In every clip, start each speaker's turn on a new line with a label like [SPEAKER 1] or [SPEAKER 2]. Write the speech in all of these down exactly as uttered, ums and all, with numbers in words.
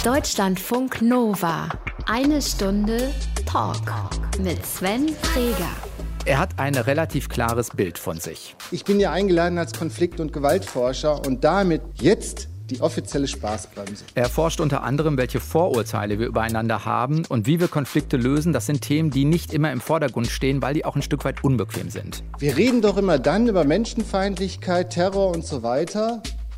[SPEAKER 1] Deutschlandfunk Nova. Eine Stunde Talk mit Sven Träger.
[SPEAKER 2] Er hat ein relativ klares Bild von sich.
[SPEAKER 3] Ich bin ja eingeladen als Konflikt- und Gewaltforscher und damit jetzt die offizielle Spaßbremse.
[SPEAKER 2] Er forscht unter anderem, welche Vorurteile wir übereinander haben und wie wir Konflikte lösen. Das sind Themen, die nicht immer im Vordergrund stehen, weil die auch ein Stück weit unbequem sind.
[SPEAKER 3] Wir reden doch immer dann über Menschenfeindlichkeit, Terror und so weiter,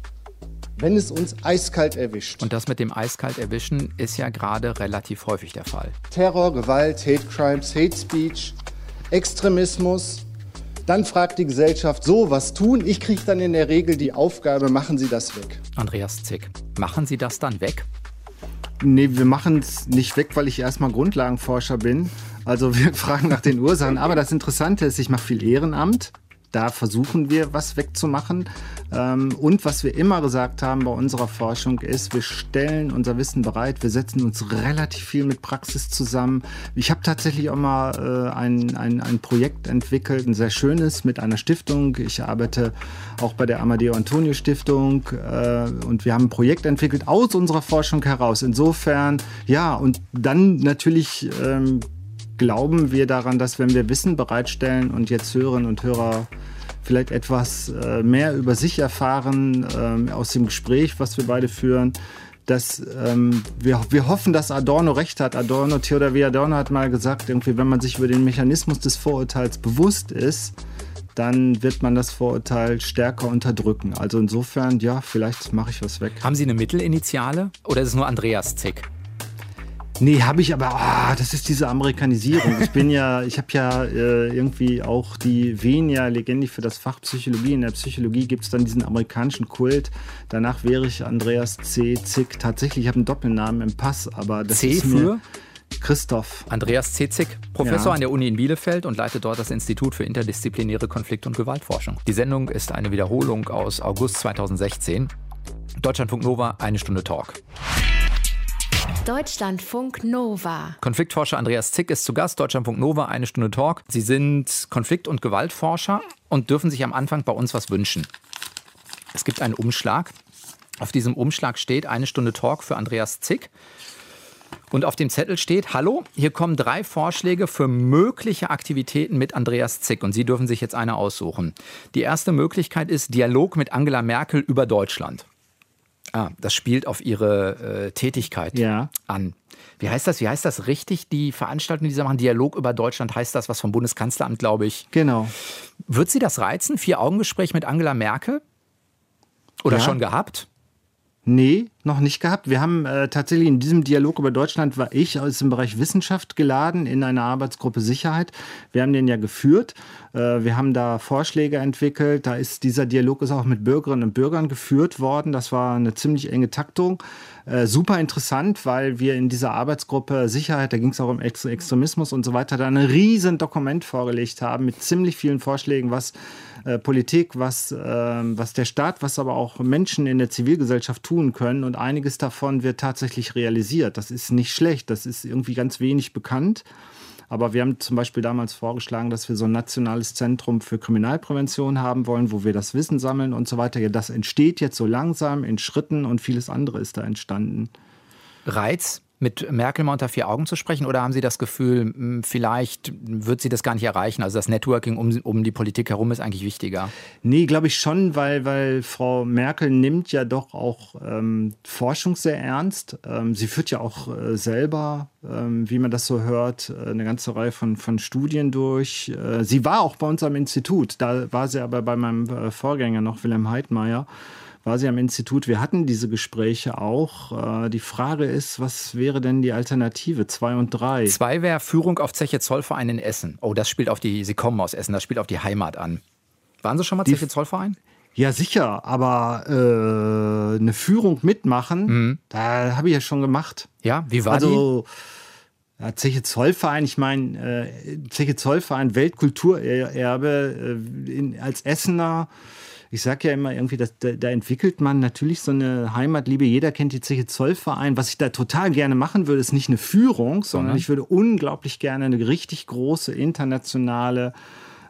[SPEAKER 3] wenn es uns eiskalt erwischt.
[SPEAKER 2] Und das mit dem eiskalt erwischen ist ja gerade relativ häufig der Fall.
[SPEAKER 3] Terror, Gewalt, Hate Crimes, Hate Speech, Extremismus. Dann fragt die Gesellschaft, so, was tun? Ich kriege dann in der Regel die Aufgabe, machen Sie das weg.
[SPEAKER 2] Andreas Zick, machen Sie das dann weg?
[SPEAKER 4] Nee, wir machen es nicht weg, weil ich erstmal Grundlagenforscher bin. Also wir fragen nach den Ursachen. Aber das Interessante ist, ich mache viel Ehrenamt. Da versuchen wir, was wegzumachen. Und was wir immer gesagt haben bei unserer Forschung ist, wir stellen unser Wissen bereit, wir setzen uns relativ viel mit Praxis zusammen. Ich habe tatsächlich auch mal ein, ein, ein Projekt entwickelt, ein sehr schönes, mit einer Stiftung. Ich arbeite auch bei der Amadeo Antonio Stiftung und wir haben ein Projekt entwickelt aus unserer Forschung heraus. Insofern, ja, und dann natürlich ähm, glauben wir daran, dass wenn wir Wissen bereitstellen und jetzt Hörerinnen und Hörer vielleicht etwas äh, mehr über sich erfahren ähm, aus dem Gespräch, was wir beide führen, dass ähm, wir, wir hoffen, dass Adorno recht hat. Adorno, Theodor W. Adorno hat mal gesagt, irgendwie, wenn man sich über den Mechanismus des Vorurteils bewusst ist, dann wird man das Vorurteil stärker unterdrücken. Also insofern, ja, vielleicht mache ich was weg.
[SPEAKER 2] Haben Sie eine Mittelinitiale oder ist es nur Andreas Zick?
[SPEAKER 4] Nee, habe ich, aber oh, das ist diese Amerikanisierung. Ich bin ja, ich habe ja äh, irgendwie auch die Venia Legendi für das Fach Psychologie. In der Psychologie gibt es dann diesen amerikanischen Kult. Danach wäre ich Andreas C. Zick. Tatsächlich, ich habe einen Doppelnamen im Pass, aber das
[SPEAKER 2] C
[SPEAKER 4] ist
[SPEAKER 2] für?
[SPEAKER 4] Christoph.
[SPEAKER 2] Andreas C. Zick, Professor
[SPEAKER 4] Ja.
[SPEAKER 2] an der Uni in Bielefeld und leitet dort das Institut für interdisziplinäre Konflikt- und Gewaltforschung. Die Sendung ist eine Wiederholung aus August zweitausendsechzehn. Deutschlandfunk Nova, eine Stunde Talk.
[SPEAKER 1] Deutschlandfunk Nova.
[SPEAKER 2] Konfliktforscher Andreas Zick ist zu Gast, Deutschlandfunk Nova, eine Stunde Talk. Sie sind Konflikt- und Gewaltforscher und dürfen sich am Anfang bei uns was wünschen. Es gibt einen Umschlag. Auf diesem Umschlag steht eine Stunde Talk für Andreas Zick. Und auf dem Zettel steht, hallo, hier kommen drei Vorschläge für mögliche Aktivitäten mit Andreas Zick. Und Sie dürfen sich jetzt eine aussuchen. Die erste Möglichkeit ist Dialog mit Angela Merkel über Deutschland. Ah, das spielt auf Ihre äh, Tätigkeit
[SPEAKER 4] Ja.
[SPEAKER 2] an. Wie heißt das? Wie heißt das richtig? Die Veranstaltung, die Sie machen, Dialog über Deutschland, heißt das was vom Bundeskanzleramt, glaube ich.
[SPEAKER 4] Genau.
[SPEAKER 2] Wird Sie das reizen? Vier-Augen-Gespräch mit Angela Merkel? Oder
[SPEAKER 4] Ja.
[SPEAKER 2] schon gehabt?
[SPEAKER 4] Nee, noch nicht gehabt. Wir haben äh, tatsächlich in diesem Dialog über Deutschland, war ich aus dem Bereich Wissenschaft geladen in einer Arbeitsgruppe Sicherheit. Wir haben den ja geführt. Äh, wir haben da Vorschläge entwickelt. Da ist dieser Dialog ist auch mit Bürgerinnen und Bürgern geführt worden. Das war eine ziemlich enge Taktung. Äh, super interessant, weil wir in dieser Arbeitsgruppe Sicherheit, da ging es auch um Ex- Extremismus und so weiter, da ein riesen Dokument vorgelegt haben mit ziemlich vielen Vorschlägen, was äh, Politik, was, äh, was der Staat, was aber auch Menschen in der Zivilgesellschaft tun können. Und einiges davon wird tatsächlich realisiert. Das ist nicht schlecht, das ist irgendwie ganz wenig bekannt. Aber wir haben zum Beispiel damals vorgeschlagen, dass wir so ein nationales Zentrum für Kriminalprävention haben wollen, wo wir das Wissen sammeln und so weiter. Ja, das entsteht jetzt so langsam in Schritten und vieles andere ist da entstanden.
[SPEAKER 2] Reiz, mit Merkel mal unter vier Augen zu sprechen? Oder haben Sie das Gefühl, mh, vielleicht wird sie das gar nicht erreichen? Also das Networking um, um die Politik herum ist eigentlich wichtiger.
[SPEAKER 4] Nee, glaube ich schon, weil, weil Frau Merkel nimmt ja doch auch ähm, Forschung sehr ernst. Ähm, sie führt ja auch äh, selber, ähm, wie man das so hört, äh, eine ganze Reihe von, von Studien durch. Äh, sie war auch bei uns am Institut, da war sie aber bei meinem äh, Vorgänger noch, Wilhelm Heidmeier, war sie am Institut. Wir hatten diese Gespräche auch. Äh, die Frage ist, was wäre denn die Alternative? Zwei und drei.
[SPEAKER 2] Zwei wäre Führung auf Zeche Zollverein in Essen. Oh, das spielt auf die, Sie kommen aus Essen, das spielt auf die Heimat an. Waren Sie schon mal
[SPEAKER 4] Die-
[SPEAKER 2] Zeche Zollverein?
[SPEAKER 4] Ja, sicher, aber äh, eine Führung mitmachen,
[SPEAKER 2] Mhm.
[SPEAKER 4] da habe ich ja schon gemacht.
[SPEAKER 2] Ja, wie war
[SPEAKER 4] Also ja, Zeche Zollverein, ich meine, äh, Zeche Zollverein, Weltkulturerbe äh, in, als Essener. Ich sage ja immer irgendwie, dass, da, da entwickelt man natürlich so eine Heimatliebe. Jeder kennt die Zeche Zollverein. Was ich da total gerne machen würde, ist nicht eine Führung, sondern
[SPEAKER 2] Sondern?
[SPEAKER 4] ich würde unglaublich gerne eine richtig große internationale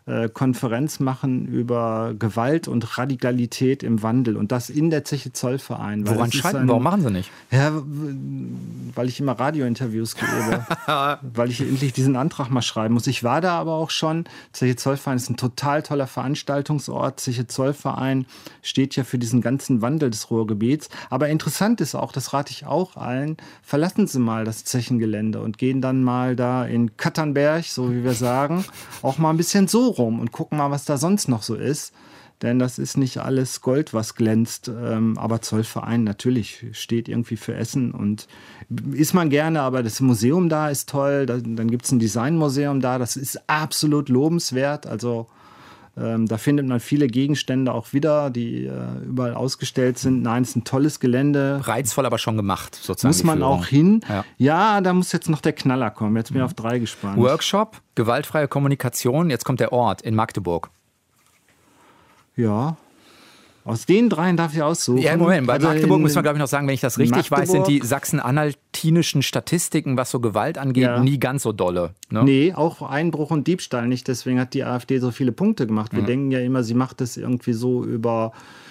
[SPEAKER 4] äh, Konferenz machen über Gewalt und Radikalität im Wandel und das in der Zeche Zollverein.
[SPEAKER 2] Woran scheitern? Warum machen Sie nicht?
[SPEAKER 4] Ja, weil ich immer Radiointerviews gebe, weil ich endlich diesen Antrag mal schreiben muss. Ich war da aber auch schon. Zeche Zollverein ist ein total toller Veranstaltungsort. Zeche Zollverein steht ja für diesen ganzen Wandel des Ruhrgebiets. Aber interessant ist auch, das rate ich auch allen, verlassen Sie mal das Zechengelände und gehen dann mal da in Katternberg, so wie wir sagen, auch mal ein bisschen so rum und gucken mal, was da sonst noch so ist. Denn das ist nicht alles Gold, was glänzt. Ähm, aber Zollverein natürlich steht irgendwie für Essen und ist man gerne, aber das Museum da ist toll. Da, dann gibt es ein Designmuseum da, das ist absolut lobenswert. Also ähm, da findet man viele Gegenstände auch wieder, die äh, überall ausgestellt sind. Nein, es ist ein tolles Gelände.
[SPEAKER 2] Reizvoll, aber schon gemacht, sozusagen.
[SPEAKER 4] Muss man auch hin.
[SPEAKER 2] Ja.
[SPEAKER 4] ja, da muss jetzt noch der Knaller kommen. Jetzt bin ich mhm. auf drei gespannt.
[SPEAKER 2] Workshop, gewaltfreie Kommunikation. Jetzt kommt der Ort in Magdeburg.
[SPEAKER 4] Ja, aus den dreien darf ich aussuchen.
[SPEAKER 2] Ja, Moment, bei
[SPEAKER 4] also
[SPEAKER 2] Magdeburg müssen wir, glaube ich, noch sagen, wenn ich das richtig
[SPEAKER 4] Magdeburg,
[SPEAKER 2] weiß, sind die sachsen-anhaltinischen Statistiken, was so Gewalt angeht, ja. nie ganz so dolle. Ne?
[SPEAKER 4] Nee, auch Einbruch und Diebstahl nicht. Deswegen hat die AfD so viele Punkte gemacht. Wir mhm. denken ja immer, sie macht das irgendwie so über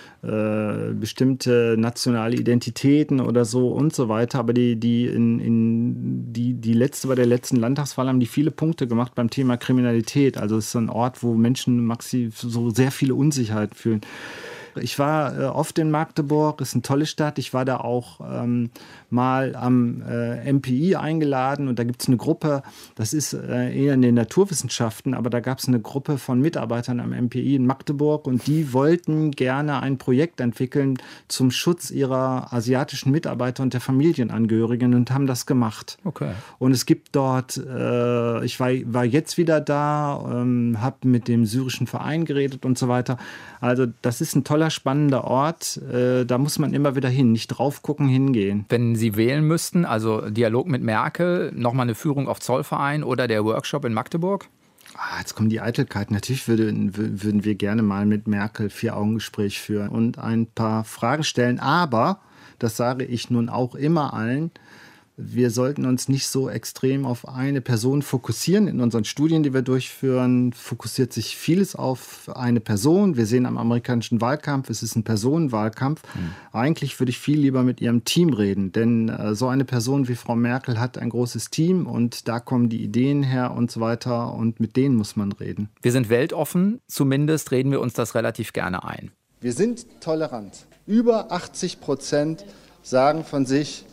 [SPEAKER 4] äh, bestimmte nationale Identitäten oder so und so weiter. Aber die, die, in, in, die, die letzte, bei der letzten Landtagswahl haben die viele Punkte gemacht beim Thema Kriminalität. Also es ist ein Ort, wo Menschen maxiv so sehr viele Unsicherheit fühlen. Ich war äh, oft in Magdeburg, ist eine tolle Stadt. Ich war da auch ähm, mal am äh, M P I eingeladen und da gibt es eine Gruppe, das ist äh, eher in den Naturwissenschaften, aber da gab es eine Gruppe von Mitarbeitern am M P I in Magdeburg und die wollten gerne ein Projekt entwickeln zum Schutz ihrer asiatischen Mitarbeiter und der Familienangehörigen und haben das gemacht.
[SPEAKER 2] Okay.
[SPEAKER 4] Und es gibt dort, äh, ich war, war jetzt wieder da, ähm, habe mit dem syrischen Verein geredet und so weiter. Also das ist ein toller, spannender Ort. Äh, da muss man immer wieder hin, nicht drauf gucken, hingehen.
[SPEAKER 2] Wenn Sie wählen müssten, also Dialog mit Merkel, nochmal eine Führung auf Zollverein oder der Workshop in Magdeburg?
[SPEAKER 4] Ah, jetzt kommen die Eitelkeiten. Natürlich würden, würden wir gerne mal mit Merkel Vier-Augen-Gespräch führen und ein paar Fragen stellen. Aber, das sage ich nun auch immer allen, wir sollten uns nicht so extrem auf eine Person fokussieren. In unseren Studien, die wir durchführen, fokussiert sich vieles auf eine Person. Wir sehen am amerikanischen Wahlkampf, es ist ein Personenwahlkampf. Mhm. Eigentlich würde ich viel lieber mit ihrem Team reden, denn äh, so eine Person wie Frau Merkel hat ein großes Team und da kommen die Ideen her und so weiter und mit denen muss man reden.
[SPEAKER 2] Wir sind weltoffen, zumindest reden wir uns das relativ gerne ein.
[SPEAKER 3] Wir sind tolerant. Über achtzig Prozent sagen von sich,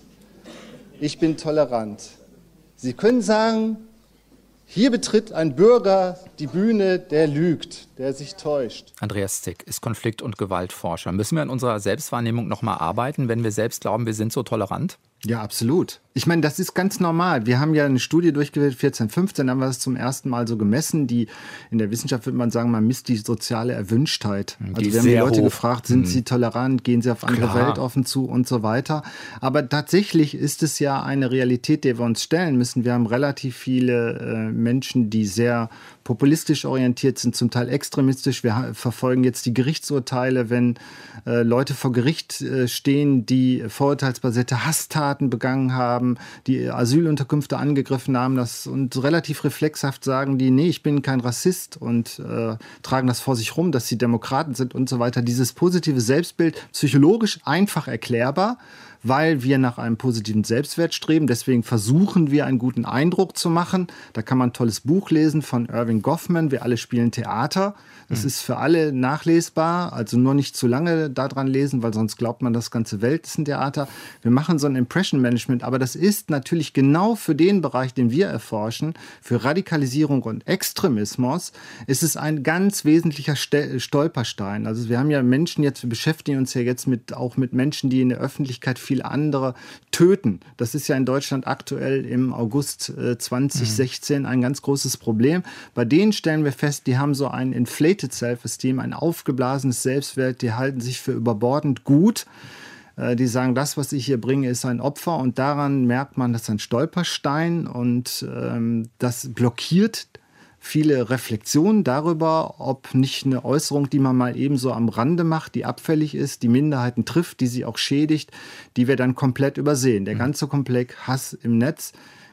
[SPEAKER 3] ich bin tolerant. Sie können sagen, hier betritt ein Bürger die Bühne, der lügt, der sich täuscht.
[SPEAKER 2] Andreas Zick ist Konflikt- und Gewaltforscher. Müssen wir an unserer Selbstwahrnehmung noch mal arbeiten, wenn wir selbst glauben, wir sind so tolerant?
[SPEAKER 4] Ja, absolut. Ich meine, das ist ganz normal. Wir haben ja eine Studie durchgeführt, vierzehn, fünfzehn haben wir das zum ersten Mal so gemessen. Die, in der Wissenschaft würde man sagen, man misst die soziale Erwünschtheit.
[SPEAKER 2] Die
[SPEAKER 4] also wir haben die Leute
[SPEAKER 2] hoch.
[SPEAKER 4] gefragt, sind
[SPEAKER 2] mhm.
[SPEAKER 4] sie tolerant, gehen sie auf andere
[SPEAKER 2] Klar.
[SPEAKER 4] weltoffen zu und so weiter. Aber tatsächlich ist es ja eine Realität, der wir uns stellen müssen. Wir haben relativ viele äh, Menschen, die sehr populistisch orientiert sind, zum Teil extremistisch. Wir verfolgen jetzt die Gerichtsurteile, wenn äh, Leute vor Gericht äh, stehen, die vorurteilsbasierte Hasstaten begangen haben, die Asylunterkünfte angegriffen haben das, und relativ reflexhaft sagen die, nee, ich bin kein Rassist und äh, tragen das vor sich rum, dass sie Demokraten sind und so weiter. Dieses positive Selbstbild, psychologisch einfach erklärbar, weil wir nach einem positiven Selbstwert streben. Deswegen versuchen wir, einen guten Eindruck zu machen. Da kann man ein tolles Buch lesen von Irving Goffman, Wir alle spielen Theater. Das mhm. ist für alle nachlesbar, also nur nicht zu lange daran lesen, weil sonst glaubt man, das ganze Welt ist ein Theater. Wir machen so ein Impression Management, aber das ist natürlich genau für den Bereich, den wir erforschen, für Radikalisierung und Extremismus, ist es ein ganz wesentlicher Stolperstein. Also wir haben ja Menschen jetzt, wir beschäftigen uns ja jetzt mit, auch mit Menschen, die in der Öffentlichkeit viele andere töten. Das ist ja in Deutschland aktuell im August äh, zwanzig sechzehn mhm. ein ganz großes Problem. Bei denen stellen wir fest, die haben so ein inflated self-esteem, ein aufgeblasenes Selbstwert, die halten sich für überbordend gut. Äh, die sagen, das, was ich hier bringe, ist ein Opfer, und daran merkt man, das ist ein Stolperstein, und ähm, das blockiert viele Reflexionen darüber, ob nicht eine Äußerung, die man mal eben so am Rande macht, die abfällig ist, die Minderheiten trifft, die sie auch schädigt, die wir dann komplett übersehen. Der ganze Komplex Hass im Netz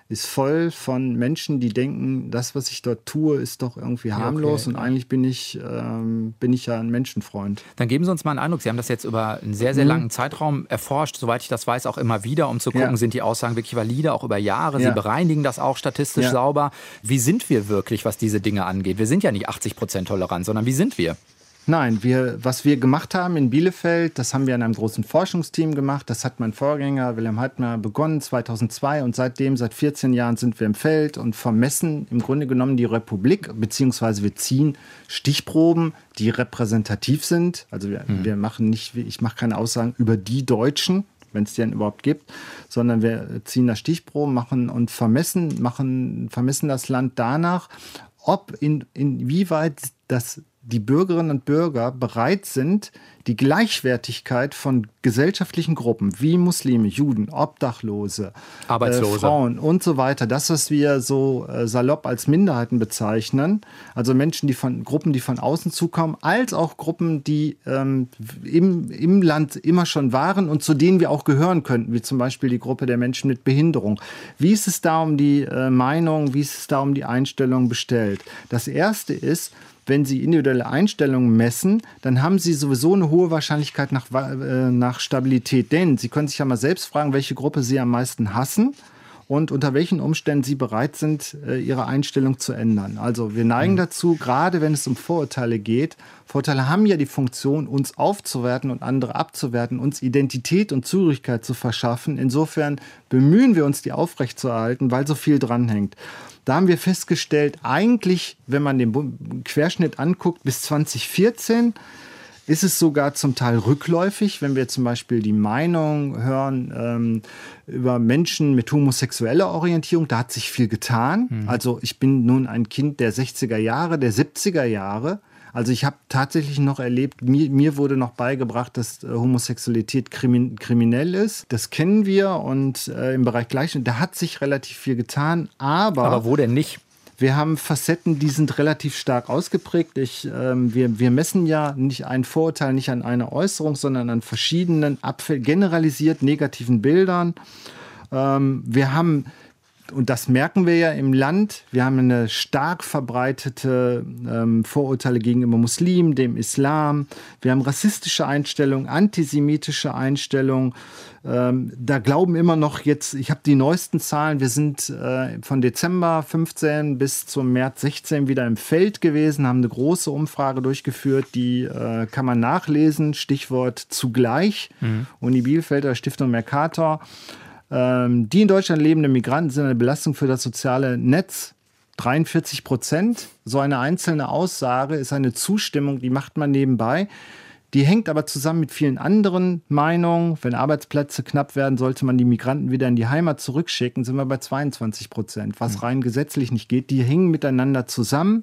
[SPEAKER 4] ist voll von Menschen, die denken, das, was ich dort tue, ist doch irgendwie harmlos
[SPEAKER 2] okay,
[SPEAKER 4] und eigentlich bin ich, ähm, bin ich ja ein Menschenfreund.
[SPEAKER 2] Dann geben Sie uns mal einen Eindruck. Sie haben das jetzt über einen sehr, sehr
[SPEAKER 4] Mhm.
[SPEAKER 2] langen Zeitraum erforscht, soweit ich das weiß, auch immer wieder, um zu gucken,
[SPEAKER 4] Ja.
[SPEAKER 2] sind die Aussagen wirklich valide, auch über Jahre.
[SPEAKER 4] Ja.
[SPEAKER 2] Sie bereinigen das auch statistisch
[SPEAKER 4] Ja.
[SPEAKER 2] sauber. Wie sind wir wirklich, was diese Dinge angeht? Wir sind ja nicht achtzig Prozent tolerant, sondern wie sind wir?
[SPEAKER 4] Nein, wir, was wir gemacht haben in Bielefeld, das haben wir in einem großen Forschungsteam gemacht. Das hat mein Vorgänger Wilhelm Heidmar begonnen zweitausendzwei und seitdem, seit vierzehn Jahren sind wir im Feld und vermessen im Grunde genommen die Republik, beziehungsweise wir ziehen Stichproben, die repräsentativ sind. Also wir, mhm. wir machen nicht, ich mache keine Aussagen über die Deutschen, wenn es die denn überhaupt gibt, sondern wir ziehen da Stichproben, machen und vermessen, machen, vermessen das Land danach, ob in, inwieweit das die Bürgerinnen und Bürger bereit sind, die Gleichwertigkeit von gesellschaftlichen Gruppen wie Muslime, Juden, Obdachlose,
[SPEAKER 2] Arbeitslose,
[SPEAKER 4] äh, Frauen und so weiter, das, was wir so äh, salopp als Minderheiten bezeichnen, also Menschen, die von Gruppen, die von außen zukommen, als auch Gruppen, die ähm, im, im Land immer schon waren und zu denen wir auch gehören könnten, wie zum Beispiel die Gruppe der Menschen mit Behinderung. Wie ist es da um die äh, Meinung, wie ist es da um die Einstellung bestellt? Das Erste ist, wenn Sie individuelle Einstellungen messen, dann haben Sie sowieso eine hohe Wahrscheinlichkeit nach, äh, nach Stabilität. Denn Sie können sich ja mal selbst fragen, welche Gruppe Sie am meisten hassen und unter welchen Umständen Sie bereit sind, äh, Ihre Einstellung zu ändern. Also wir neigen mhm. dazu, gerade wenn es um Vorurteile geht, Vorurteile haben ja die Funktion, uns aufzuwerten und andere abzuwerten, uns Identität und Zugehörigkeit zu verschaffen. Insofern bemühen wir uns, die aufrechtzuerhalten, weil so viel dranhängt. Da haben wir festgestellt, eigentlich, wenn man den Querschnitt anguckt, bis zwanzig vierzehn ist es sogar zum Teil rückläufig, wenn wir zum Beispiel die Meinung hören ähm, über Menschen mit homosexueller Orientierung. Da hat sich viel getan. Mhm. Also ich bin nun ein Kind der sechziger Jahre, der siebziger Jahre. Also ich habe tatsächlich noch erlebt, mir, mir wurde noch beigebracht, dass äh, Homosexualität krimin, kriminell ist. Das kennen wir und äh, im Bereich Gleichstellung, da hat sich relativ viel getan. Aber,
[SPEAKER 2] aber wo denn nicht?
[SPEAKER 4] Wir haben Facetten, die sind relativ stark ausgeprägt. Ich, ähm, wir, wir messen ja nicht ein Vorurteil, nicht an einer Äußerung, sondern an verschiedenen, abfäll- generalisiert negativen Bildern. Ähm, wir haben... Und das merken wir ja im Land. Wir haben eine stark verbreitete ähm, Vorurteile gegenüber Muslimen, dem Islam. Wir haben rassistische Einstellungen, antisemitische Einstellungen. Ähm, da glauben immer noch jetzt, ich habe die neuesten Zahlen, wir sind äh, von Dezember fünfzehn bis zum März sechzehn wieder im Feld gewesen, haben eine große Umfrage durchgeführt, die äh, kann man nachlesen, Stichwort zugleich, mhm. Uni Bielefelder, Stiftung Mercator. Die in Deutschland lebenden Migranten sind eine Belastung für das soziale Netz. dreiundvierzig Prozent. So eine einzelne Aussage ist eine Zustimmung, die macht man nebenbei. Die hängt aber zusammen mit vielen anderen Meinungen. Wenn Arbeitsplätze knapp werden, sollte man die Migranten wieder in die Heimat zurückschicken, sind wir bei zweiundzwanzig Prozent, was rein gesetzlich nicht geht. Die hängen miteinander zusammen.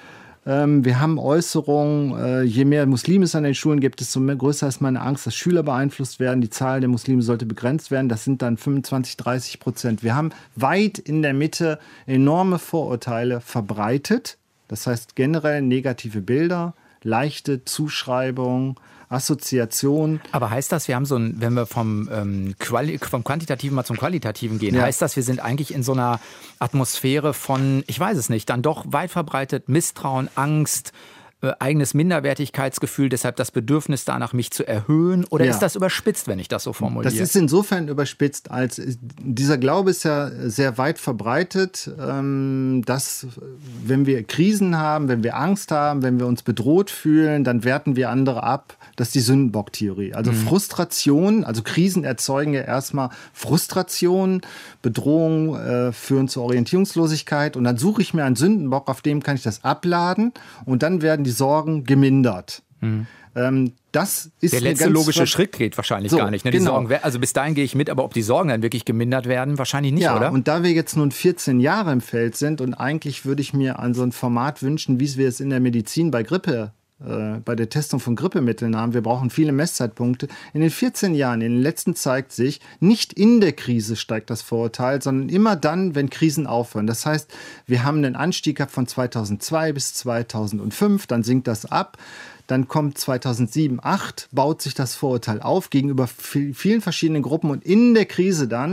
[SPEAKER 4] Wir haben Äußerungen, je mehr Muslime es an den Schulen gibt, desto größer ist meine Angst, dass Schüler beeinflusst werden. Die Zahl der Muslime sollte begrenzt werden. Das sind dann fünfundzwanzig, dreißig Prozent. Wir haben weit in der Mitte enorme Vorurteile verbreitet. Das heißt generell negative Bilder, leichte Zuschreibung, Assoziation.
[SPEAKER 2] Aber heißt das, wir haben so ein, wenn wir vom, ähm, Quali- vom Quantitativen mal zum Qualitativen gehen, ja. heißt das, wir sind eigentlich in so einer Atmosphäre von, ich weiß es nicht, dann doch weit verbreitet Misstrauen, Angst, äh, eigenes Minderwertigkeitsgefühl, deshalb das Bedürfnis danach, mich zu erhöhen? Oder ja. ist das überspitzt, wenn ich das so formuliere?
[SPEAKER 4] Das ist insofern überspitzt, als dieser Glaube ist ja sehr weit verbreitet, ähm, dass wenn wir Krisen haben, wenn wir Angst haben, wenn wir uns bedroht fühlen, dann werten wir andere ab. Das ist die Sündenbock-Theorie. Also mhm. Frustration, also Krisen erzeugen ja erstmal Frustration, Bedrohungen äh, führen zur Orientierungslosigkeit und dann suche ich mir einen Sündenbock, auf dem kann ich das abladen und dann werden die Sorgen gemindert. Mhm. Ähm, das ist
[SPEAKER 2] der letzte logische Schritt geht wahrscheinlich so, gar nicht. Ne? Die
[SPEAKER 4] genau.
[SPEAKER 2] Sorgen, also bis dahin gehe ich mit, aber ob die Sorgen dann wirklich gemindert werden, wahrscheinlich nicht,
[SPEAKER 4] ja,
[SPEAKER 2] oder?
[SPEAKER 4] Und da wir jetzt nun vierzehn Jahre im Feld sind und eigentlich würde ich mir an so ein Format wünschen, wie wir es in der Medizin bei Grippe bei der Testung von Grippemitteln haben. Wir brauchen viele Messzeitpunkte. In den vierzehn Jahren, in den letzten zeigt sich, nicht in der Krise steigt das Vorurteil, sondern immer dann, wenn Krisen aufhören. Das heißt, wir haben einen Anstieg gehabt von zweitausendzwei bis zweitausendfünf, dann sinkt das ab. Dann kommt zweitausendsieben, zweitausendacht, baut sich das Vorurteil auf gegenüber vielen verschiedenen Gruppen und in der Krise dann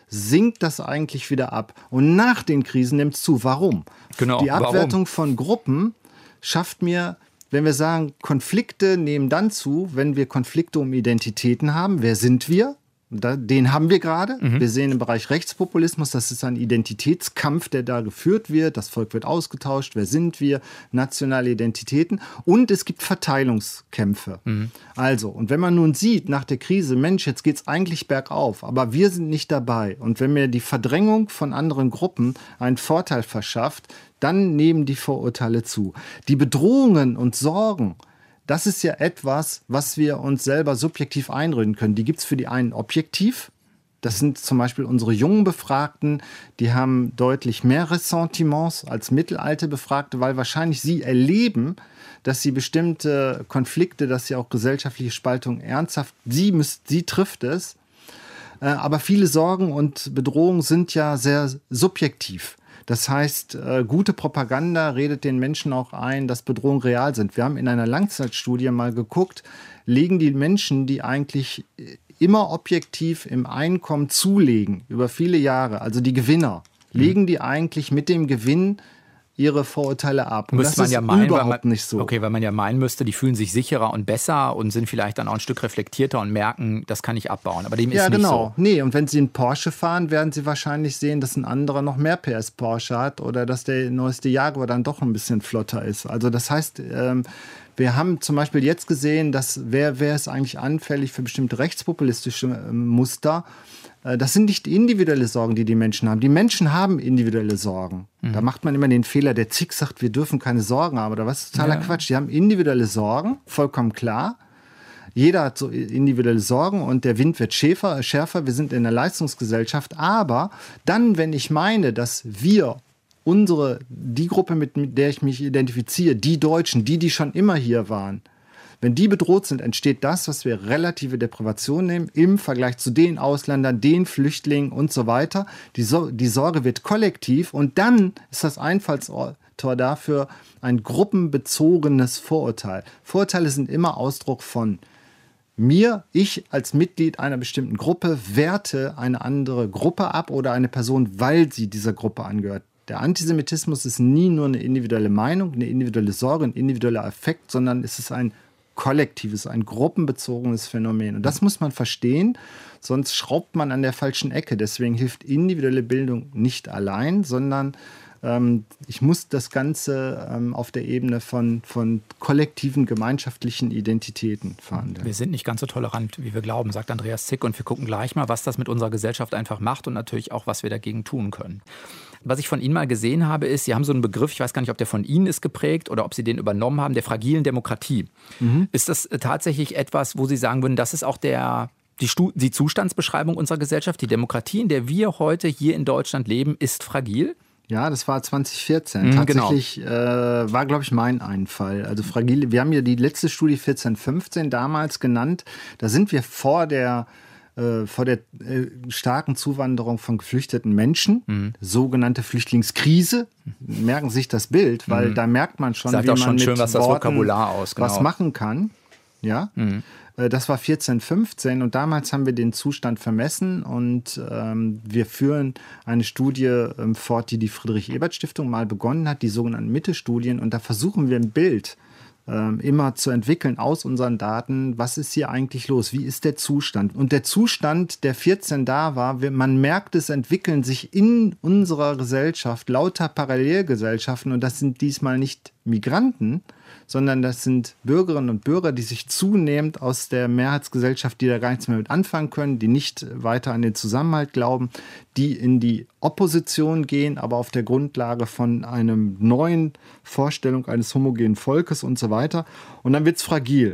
[SPEAKER 4] sinkt das eigentlich wieder ab. Und nach den Krisen nimmt es zu. Warum?
[SPEAKER 2] Genau,
[SPEAKER 4] die Abwertung
[SPEAKER 2] warum?
[SPEAKER 4] von Gruppen schafft mir, wenn wir sagen, Konflikte nehmen dann zu, wenn wir Konflikte um Identitäten haben. Wer sind wir? Da, den haben wir gerade. Mhm. Wir sehen im Bereich Rechtspopulismus, das ist ein Identitätskampf, der da geführt wird. Das Volk wird ausgetauscht. Wer sind wir? Nationale Identitäten. Und es gibt Verteilungskämpfe. Mhm. Also, und wenn man nun sieht, nach der Krise, Mensch, jetzt geht es eigentlich bergauf, aber wir sind nicht dabei. Und wenn mir die Verdrängung von anderen Gruppen einen Vorteil verschafft, dann nehmen die Vorurteile zu. Die Bedrohungen und Sorgen, das ist ja etwas, was wir uns selber subjektiv einreden können. Die gibt es für die einen objektiv. Das sind zum Beispiel unsere jungen Befragten, die haben deutlich mehr Ressentiments als mittelalte Befragte, weil wahrscheinlich sie erleben, dass sie bestimmte Konflikte, dass sie auch gesellschaftliche Spaltung ernsthaft, sie, müsst, sie trifft es. Aber viele Sorgen und Bedrohungen sind ja sehr subjektiv. Das heißt, äh, gute Propaganda redet den Menschen auch ein, dass Bedrohungen real sind. Wir haben in einer Langzeitstudie mal geguckt, legen die Menschen, die eigentlich immer objektiv im Einkommen zulegen, über viele Jahre, also die Gewinner, mhm. legen die eigentlich mit dem Gewinn ihre Vorurteile ab. Und
[SPEAKER 2] Müsste
[SPEAKER 4] das
[SPEAKER 2] man
[SPEAKER 4] ist
[SPEAKER 2] ja meinen,
[SPEAKER 4] überhaupt
[SPEAKER 2] weil man,
[SPEAKER 4] nicht so.
[SPEAKER 2] Okay, weil man ja meinen müsste, die fühlen sich sicherer und besser und sind vielleicht dann auch ein Stück reflektierter und merken, das kann ich abbauen. Aber dem
[SPEAKER 4] ja,
[SPEAKER 2] ist nicht
[SPEAKER 4] genau.
[SPEAKER 2] so.
[SPEAKER 4] Nee, und wenn sie einen Porsche fahren, werden sie wahrscheinlich sehen, dass ein anderer noch mehr P S Porsche hat oder dass der neueste Jaguar dann doch ein bisschen flotter ist. Also das heißt, ähm, wir haben zum Beispiel jetzt gesehen, dass wer, wer ist eigentlich anfällig für bestimmte rechtspopulistische äh, Muster. Das sind nicht individuelle Sorgen, die die Menschen haben. Die Menschen haben individuelle Sorgen. Mhm. Da macht man immer den Fehler, der Zig sagt, wir dürfen keine Sorgen haben. Oder was? Totaler ja. Quatsch. Die haben individuelle Sorgen, vollkommen klar. Jeder hat so individuelle Sorgen und der Wind wird schärfer, schärfer. Wir sind in einer Leistungsgesellschaft. Aber dann, wenn ich meine, dass wir, unsere, die Gruppe, mit der ich mich identifiziere, die Deutschen, die, die schon immer hier waren, wenn die bedroht sind, entsteht das, was wir relative Deprivation nehmen, im Vergleich zu den Ausländern, den Flüchtlingen und so weiter. Die, so- die Sorge wird kollektiv und dann ist das Einfallstor dafür ein gruppenbezogenes Vorurteil. Vorurteile sind immer Ausdruck von mir, ich als Mitglied einer bestimmten Gruppe werte eine andere Gruppe ab oder eine Person, weil sie dieser Gruppe angehört. Der Antisemitismus ist nie nur eine individuelle Meinung, eine individuelle Sorge, ein individueller Affekt, sondern es ist ein kollektives, ein gruppenbezogenes Phänomen. Und das muss man verstehen, sonst schraubt man an der falschen Ecke. Deswegen hilft individuelle Bildung nicht allein, sondern ähm, ich muss das Ganze ähm, auf der Ebene von, von kollektiven, gemeinschaftlichen Identitäten verhandeln.
[SPEAKER 2] Wir sind nicht ganz so tolerant, wie wir glauben, sagt Andreas Zick. Und wir gucken gleich mal, was das mit unserer Gesellschaft einfach macht und natürlich auch, was wir dagegen tun können. Was ich von Ihnen mal gesehen habe, ist, Sie haben so einen Begriff, ich weiß gar nicht, ob der von Ihnen ist geprägt oder ob Sie den übernommen haben, der fragilen Demokratie. Mhm. Ist das tatsächlich etwas, wo Sie sagen würden, das ist auch der, die, Stu- die Zustandsbeschreibung unserer Gesellschaft? Die Demokratie, in der wir heute hier in Deutschland leben, ist fragil?
[SPEAKER 4] Ja, das war zwanzig vierzehn.
[SPEAKER 2] Mhm,
[SPEAKER 4] Tatsächlich
[SPEAKER 2] genau.
[SPEAKER 4] äh, war, glaube ich, mein Einfall. Also fragile. Wir haben ja die letzte Studie vierzehn fünfzehn damals genannt. Da sind wir vor der vor der äh, starken Zuwanderung von geflüchteten Menschen, mhm. sogenannte Flüchtlingskrise, merken sich das Bild, weil mhm. da merkt man schon,
[SPEAKER 2] sagt
[SPEAKER 4] wie
[SPEAKER 2] auch
[SPEAKER 4] man
[SPEAKER 2] schon
[SPEAKER 4] mit
[SPEAKER 2] schön, was das
[SPEAKER 4] Worten
[SPEAKER 2] Vokabular aus, genau.
[SPEAKER 4] was machen kann. Ja, mhm. äh, das war vierzehn fünfzehn und damals haben wir den Zustand vermessen und ähm, wir führen eine Studie ähm, fort, die die Friedrich-Ebert-Stiftung mal begonnen hat, die sogenannten Mitte-Studien, und da versuchen wir ein Bild immer zu entwickeln aus unseren Daten, was ist hier eigentlich los, wie ist der Zustand? Und der Zustand, der vierzehn da war, man merkt, es entwickeln sich in unserer Gesellschaft lauter Parallelgesellschaften und das sind diesmal nicht Migranten, sondern das sind Bürgerinnen und Bürger, die sich zunehmend aus der Mehrheitsgesellschaft, die da gar nichts mehr mit anfangen können, die nicht weiter an den Zusammenhalt glauben, die in die Opposition gehen, aber auf der Grundlage von einem neuen Vorstellung eines homogenen Volkes und so weiter. Und dann wird es fragil.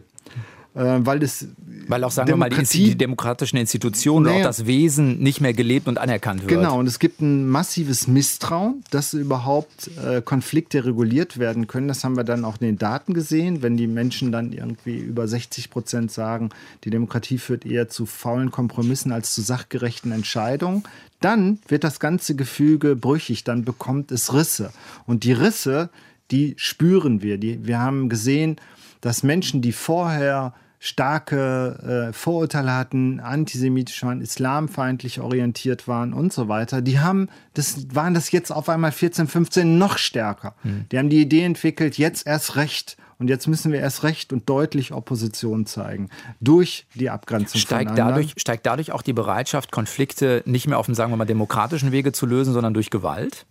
[SPEAKER 4] Weil, das
[SPEAKER 2] Weil auch, sagen wir mal, die, die demokratischen Institutionen naja, oder auch das Wesen nicht mehr gelebt und anerkannt wird.
[SPEAKER 4] Genau, und es gibt ein massives Misstrauen, dass überhaupt äh, Konflikte reguliert werden können. Das haben wir dann auch in den Daten gesehen, wenn die Menschen dann irgendwie über sechzig Prozent sagen, die Demokratie führt eher zu faulen Kompromissen als zu sachgerechten Entscheidungen. Dann wird das ganze Gefüge brüchig, dann bekommt es Risse. Und die Risse, die spüren wir. Die, wir haben gesehen, dass Menschen, die vorher starke äh, Vorurteile hatten, antisemitisch waren, islamfeindlich orientiert waren und so weiter, die haben, das waren das jetzt auf einmal vierzehn, fünfzehn noch stärker. Mhm. Die haben die Idee entwickelt, jetzt erst recht. Und jetzt müssen wir erst recht und deutlich Opposition zeigen. Durch die Abgrenzung
[SPEAKER 2] steigt
[SPEAKER 4] voneinander.
[SPEAKER 2] Dadurch, steigt dadurch auch die Bereitschaft, Konflikte nicht mehr auf dem, sagen wir mal, demokratischen Wege zu lösen, sondern durch Gewalt?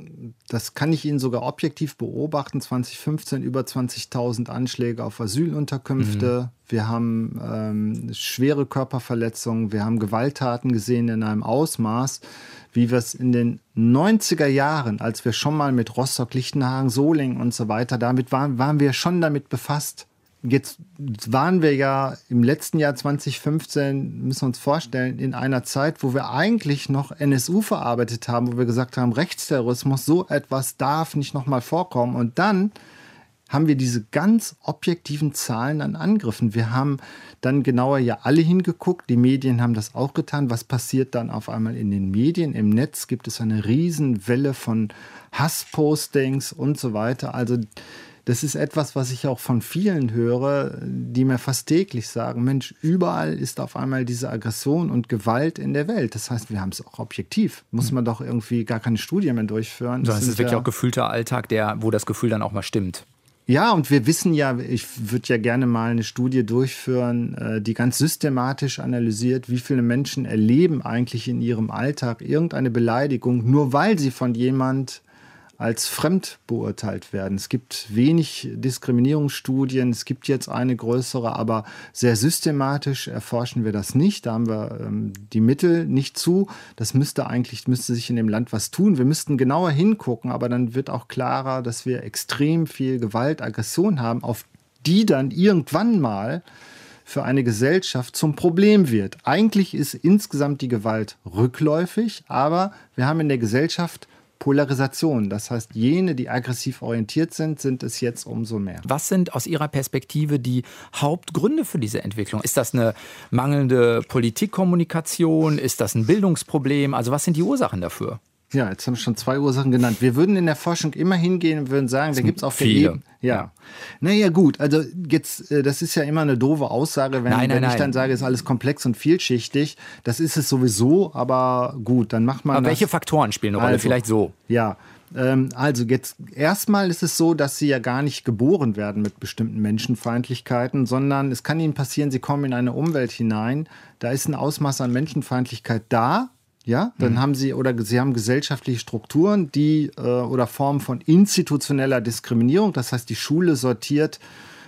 [SPEAKER 4] Das kann ich Ihnen sogar objektiv beobachten. zwanzig fünfzehn über zwanzigtausend Anschläge auf Asylunterkünfte. Mhm. Wir haben ähm, schwere Körperverletzungen. Wir haben Gewalttaten gesehen in einem Ausmaß, wie wir es in den neunziger Jahren, als wir schon mal mit Rostock, Lichtenhagen, Solingen und so weiter, damit waren, waren wir schon damit befasst. Jetzt waren wir ja im letzten Jahr zwanzig fünfzehn, müssen wir uns vorstellen, in einer Zeit, wo wir eigentlich noch N S U verarbeitet haben, wo wir gesagt haben, Rechtsterrorismus, so etwas darf nicht nochmal vorkommen. Und dann haben wir diese ganz objektiven Zahlen an Angriffen. Wir haben dann genauer ja alle hingeguckt, die Medien haben das auch getan. Was passiert dann auf einmal in den Medien? Im Netz gibt es eine Riesenwelle von Hasspostings und so weiter. Also das ist etwas, was ich auch von vielen höre, die mir fast täglich sagen, Mensch, überall ist auf einmal diese Aggression und Gewalt in der Welt. Das heißt, wir haben es auch objektiv. Muss man doch irgendwie gar keine Studie mehr durchführen.
[SPEAKER 2] Das, das ist wirklich ja auch gefühlter Alltag, der, wo das Gefühl dann auch mal stimmt.
[SPEAKER 4] Ja, und wir wissen ja, ich würde ja gerne mal eine Studie durchführen, die ganz systematisch analysiert, wie viele Menschen erleben eigentlich in ihrem Alltag irgendeine Beleidigung, nur weil sie von jemand als fremd beurteilt werden. Es gibt wenig Diskriminierungsstudien, es gibt jetzt eine größere, aber sehr systematisch erforschen wir das nicht. Da haben wir ähm, die Mittel nicht zu. Das müsste eigentlich, müsste sich in dem Land was tun. Wir müssten genauer hingucken, aber dann wird auch klarer, dass wir extrem viel Gewalt, Aggression haben, auf die dann irgendwann mal für eine Gesellschaft zum Problem wird. Eigentlich ist insgesamt die Gewalt rückläufig, aber wir haben in der Gesellschaft Polarisation. Das heißt, jene, die aggressiv orientiert sind, sind es jetzt umso mehr.
[SPEAKER 2] Was sind aus Ihrer Perspektive die Hauptgründe für diese Entwicklung? Ist das eine mangelnde Politikkommunikation? Ist das ein Bildungsproblem? Also was sind die Ursachen dafür?
[SPEAKER 4] Ja, jetzt haben wir schon zwei Ursachen genannt. Wir würden in der Forschung immer hingehen und würden sagen, da gibt es auf der Ebene. Ja. Naja, gut, also jetzt, das ist ja immer eine doofe Aussage, wenn,
[SPEAKER 2] nein, nein,
[SPEAKER 4] wenn ich
[SPEAKER 2] nein.
[SPEAKER 4] dann sage, es ist alles komplex und vielschichtig. Das ist es sowieso, aber gut, dann macht man.
[SPEAKER 2] Aber
[SPEAKER 4] das.
[SPEAKER 2] Welche Faktoren spielen eine Rolle?
[SPEAKER 4] Also,
[SPEAKER 2] Vielleicht so.
[SPEAKER 4] Ja. Ähm, also jetzt erstmal ist es so, dass sie ja gar nicht geboren werden mit bestimmten Menschenfeindlichkeiten, sondern es kann ihnen passieren, sie kommen in eine Umwelt hinein, da ist ein Ausmaß an Menschenfeindlichkeit da. Ja, dann mhm. haben sie oder sie haben gesellschaftliche Strukturen, die äh, oder Formen von institutioneller Diskriminierung. Das heißt, die Schule sortiert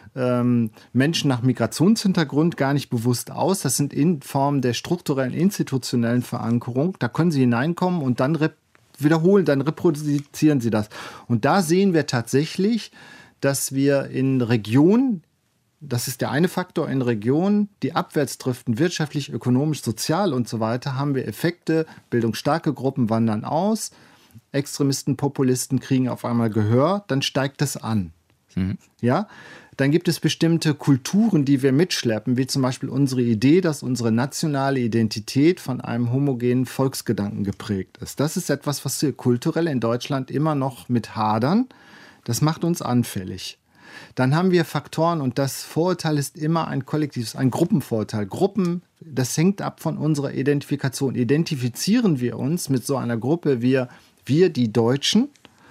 [SPEAKER 4] ähm, Menschen nach Migrationshintergrund gar nicht bewusst aus. Das sind in Formen der strukturellen institutionellen Verankerung. Da können sie hineinkommen und dann rep- wiederholen, dann reproduzieren sie das. Und da sehen wir tatsächlich, dass wir in Regionen, das ist der eine Faktor, in Regionen, die abwärts driften, wirtschaftlich, ökonomisch, sozial und so weiter, haben wir Effekte, bildungsstarke Gruppen wandern aus, Extremisten, Populisten kriegen auf einmal Gehör, dann steigt das an. Mhm. Ja? Dann gibt es bestimmte Kulturen, die wir mitschleppen, wie zum Beispiel unsere Idee, dass unsere nationale Identität von einem homogenen Volksgedanken geprägt ist. Das ist etwas, was wir kulturell in Deutschland immer noch mit hadern. Das macht uns anfällig. Dann haben wir Faktoren und das Vorurteil ist immer ein kollektives, ein Gruppenvorurteil. Gruppen, das hängt ab von unserer Identifikation. Identifizieren wir uns mit so einer Gruppe, wir, wir die Deutschen,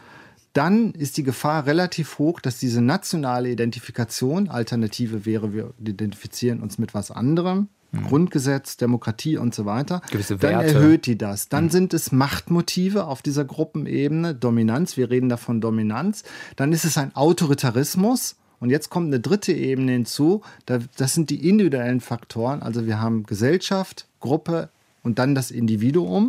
[SPEAKER 4] dann ist die Gefahr relativ hoch, dass diese nationale Identifikation, Alternative wäre, wir identifizieren uns mit was anderem, mhm. Grundgesetz, Demokratie und so weiter,
[SPEAKER 2] gewisse
[SPEAKER 4] dann
[SPEAKER 2] Werte.
[SPEAKER 4] erhöht die das. Dann
[SPEAKER 2] mhm.
[SPEAKER 4] sind es Machtmotive auf dieser Gruppenebene, Dominanz, wir reden davon Dominanz. Dann ist es ein Autoritarismus. Und jetzt kommt eine dritte Ebene hinzu, das sind die individuellen Faktoren. Also wir haben Gesellschaft, Gruppe und dann das Individuum.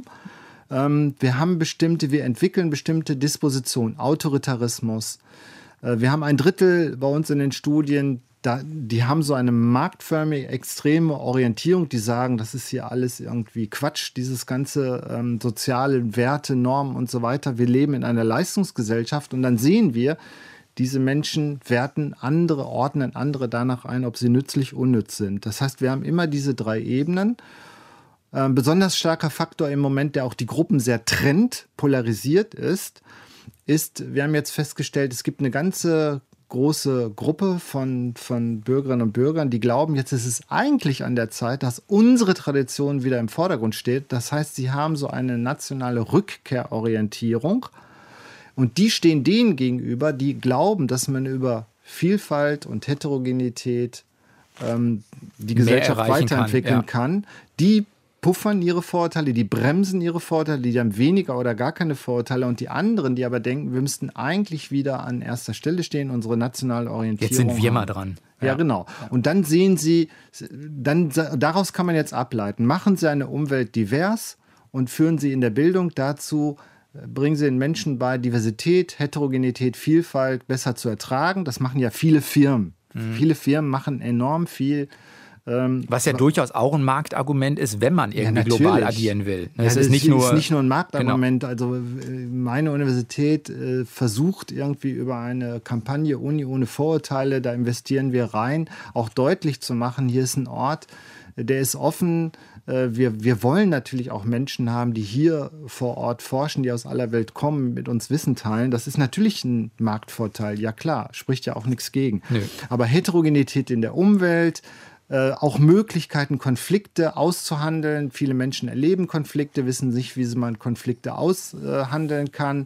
[SPEAKER 4] Wir haben bestimmte, wir entwickeln bestimmte Dispositionen, Autoritarismus. Wir haben ein Drittel bei uns in den Studien, die haben so eine marktförmige, extreme Orientierung, die sagen, das ist hier alles irgendwie Quatsch, dieses ganze ähm, soziale Werte, Normen und so weiter. Wir leben in einer Leistungsgesellschaft und dann sehen wir, diese Menschen werten andere, ordnen andere danach ein, ob sie nützlich, unnütz sind. Das heißt, wir haben immer diese drei Ebenen. Ein besonders starker Faktor im Moment, der auch die Gruppen sehr trennt, polarisiert ist, ist, wir haben jetzt festgestellt, es gibt eine ganze große Gruppe von, von Bürgerinnen und Bürgern, die glauben, jetzt ist es eigentlich an der Zeit, dass unsere Tradition wieder im Vordergrund steht. Das heißt, sie haben so eine nationale Rückkehrorientierung. Und die stehen denen gegenüber, die glauben, dass man über Vielfalt und Heterogenität ähm, die Gesellschaft weiterentwickeln kann. kann. Die puffern ihre Vorurteile, die bremsen ihre Vorurteile, die haben weniger oder gar keine Vorurteile. Und die anderen, die aber denken, wir müssten eigentlich wieder an erster Stelle stehen, unsere nationale Orientierung.
[SPEAKER 2] Jetzt sind wir
[SPEAKER 4] haben.
[SPEAKER 2] mal dran.
[SPEAKER 4] Ja, ja, genau. Und dann sehen Sie, dann, daraus kann man jetzt ableiten, machen Sie eine Umwelt divers und führen Sie in der Bildung dazu, bringen Sie den Menschen bei, Diversität, Heterogenität, Vielfalt besser zu ertragen. Das machen ja viele Firmen. Mhm. Viele Firmen machen enorm viel. Ähm,
[SPEAKER 2] Was ja durchaus auch ein Marktargument ist, wenn man irgendwie
[SPEAKER 4] ja,
[SPEAKER 2] global agieren will. Das,
[SPEAKER 4] ja, das
[SPEAKER 2] ist, nicht nur,
[SPEAKER 4] ist nicht nur ein Marktargument.
[SPEAKER 2] Genau.
[SPEAKER 4] Also meine Universität äh, versucht irgendwie über eine Kampagne Uni ohne Vorurteile, da investieren wir rein, auch deutlich zu machen, hier ist ein Ort, der ist offen. Wir, wir wollen natürlich auch Menschen haben, die hier vor Ort forschen, die aus aller Welt kommen, mit uns Wissen teilen. Das ist natürlich ein Marktvorteil, ja klar, spricht ja auch nichts gegen. Nö. Aber Heterogenität in der Umwelt, äh, auch Möglichkeiten, Konflikte auszuhandeln. Viele Menschen erleben Konflikte, wissen nicht, wie man Konflikte aushandeln kann.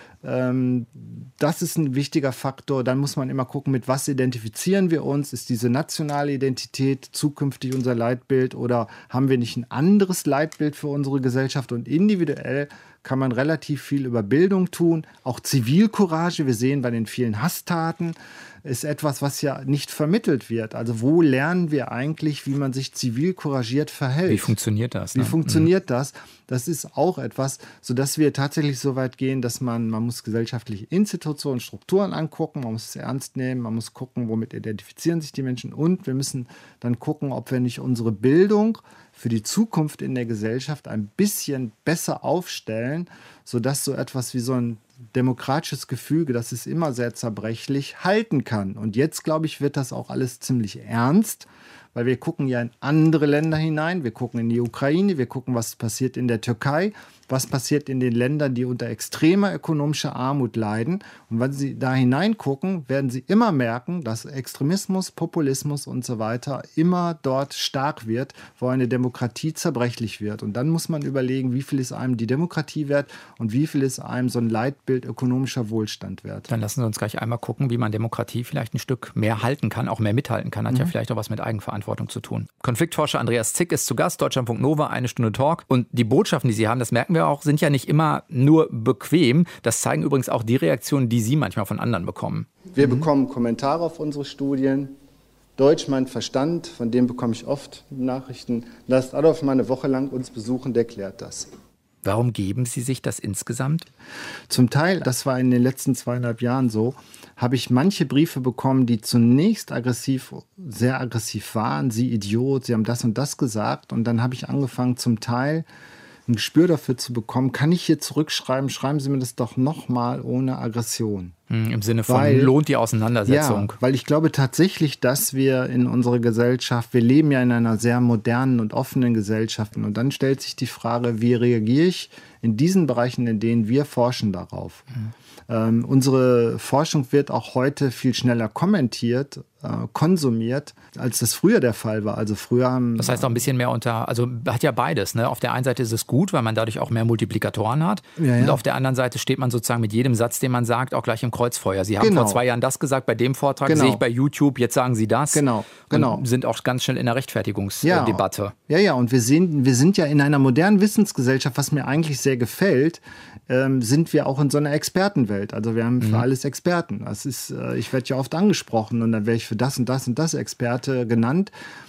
[SPEAKER 4] Ähm, das ist ein wichtiger Faktor. Dann muss man immer gucken, mit was identifizieren wir uns? Ist diese nationale Identität zukünftig unser Leitbild oder haben wir nicht ein anderes Leitbild für unsere Gesellschaft? Und individuell kann man relativ viel über Bildung tun. Auch Zivilcourage, wir sehen bei den vielen Hasstaten, ist etwas, was ja nicht vermittelt wird. Also wo lernen wir eigentlich, wie man sich zivil couragiert verhält?
[SPEAKER 2] Wie funktioniert das? Ne?
[SPEAKER 4] Wie funktioniert mhm. das? Das ist auch etwas, sodass wir tatsächlich so weit gehen, dass man, man muss gesellschaftliche Institutionen, Strukturen angucken, man muss es ernst nehmen, man muss gucken, womit identifizieren sich die Menschen und wir müssen dann gucken, ob wir nicht unsere Bildung für die Zukunft in der Gesellschaft ein bisschen besser aufstellen, sodass so etwas wie so ein demokratisches Gefüge, das ist immer sehr zerbrechlich, halten kann. Und jetzt, glaube ich, wird das auch alles ziemlich ernst, weil wir gucken ja in andere Länder hinein, wir gucken in die Ukraine, wir gucken, was passiert in der Türkei, was passiert in den Ländern, die unter extremer ökonomischer Armut leiden. Und wenn Sie da hineingucken, werden Sie immer merken, dass Extremismus, Populismus und so weiter immer dort stark wird, wo eine Demokratie zerbrechlich wird. Und dann muss man überlegen, wie viel ist einem die Demokratie wert und wie viel ist einem so ein Leitbild ökonomischer Wohlstand wert.
[SPEAKER 2] Dann lassen Sie uns gleich einmal gucken, wie man Demokratie vielleicht ein Stück mehr halten kann, auch mehr mithalten kann. Hat mhm. ja vielleicht auch was mit Eigenverantwortung zu tun. Konfliktforscher Andreas Zick ist zu Gast, Deutschlandfunk Nova, eine Stunde Talk. Und die Botschaften, die Sie haben, das merken wir auch, sind ja nicht immer nur bequem. Das zeigen übrigens auch die Reaktionen, die Sie manchmal von anderen bekommen.
[SPEAKER 3] Wir mhm. bekommen Kommentare auf unsere Studien. Deutsch meint Verstand, von dem bekomme ich oft Nachrichten. Lasst Adolf mal eine Woche lang uns besuchen, der klärt das.
[SPEAKER 2] Warum geben Sie sich das insgesamt?
[SPEAKER 4] Zum Teil, das war in den letzten zweieinhalb Jahren so, habe ich manche Briefe bekommen, die zunächst aggressiv, sehr aggressiv waren. Sie Idiot, Sie haben das und das gesagt. Und dann habe ich angefangen, zum Teil ein Gespür dafür zu bekommen, kann ich hier zurückschreiben, schreiben Sie mir das doch nochmal ohne Aggression.
[SPEAKER 2] Im Sinne von,
[SPEAKER 4] weil,
[SPEAKER 2] lohnt die Auseinandersetzung?
[SPEAKER 4] Ja, weil ich glaube tatsächlich, dass wir in unserer Gesellschaft, wir leben ja in einer sehr modernen und offenen Gesellschaft. Und dann stellt sich die Frage, wie reagiere ich in diesen Bereichen, in denen wir forschen, darauf? Mhm. Ähm, unsere Forschung wird auch heute viel schneller kommentiert, äh, konsumiert, als das früher der Fall war. Also früher haben,
[SPEAKER 2] das heißt auch ein bisschen mehr unter, also hat ja beides. Ne? Auf der einen Seite ist es gut, weil man dadurch auch mehr Multiplikatoren hat. Ja, ja. Und auf der anderen Seite steht man sozusagen mit jedem Satz, den man sagt, auch gleich im Kreuzfeuer. Sie haben genau. vor zwei Jahren das gesagt bei dem Vortrag, genau. sehe ich bei YouTube, jetzt sagen Sie das.
[SPEAKER 4] Genau, genau.
[SPEAKER 2] Und sind auch ganz schnell in der Rechtfertigungsdebatte.
[SPEAKER 4] Ja, ja, ja. Und wir sind, wir sind ja in einer modernen Wissensgesellschaft, was mir eigentlich sehr gefällt, ähm, sind wir auch in so einer Expertenwelt. Also wir haben für mhm. alles Experten. Das ist, äh, ich werde ja oft angesprochen und dann werde ich für das und das und das Experte genannt.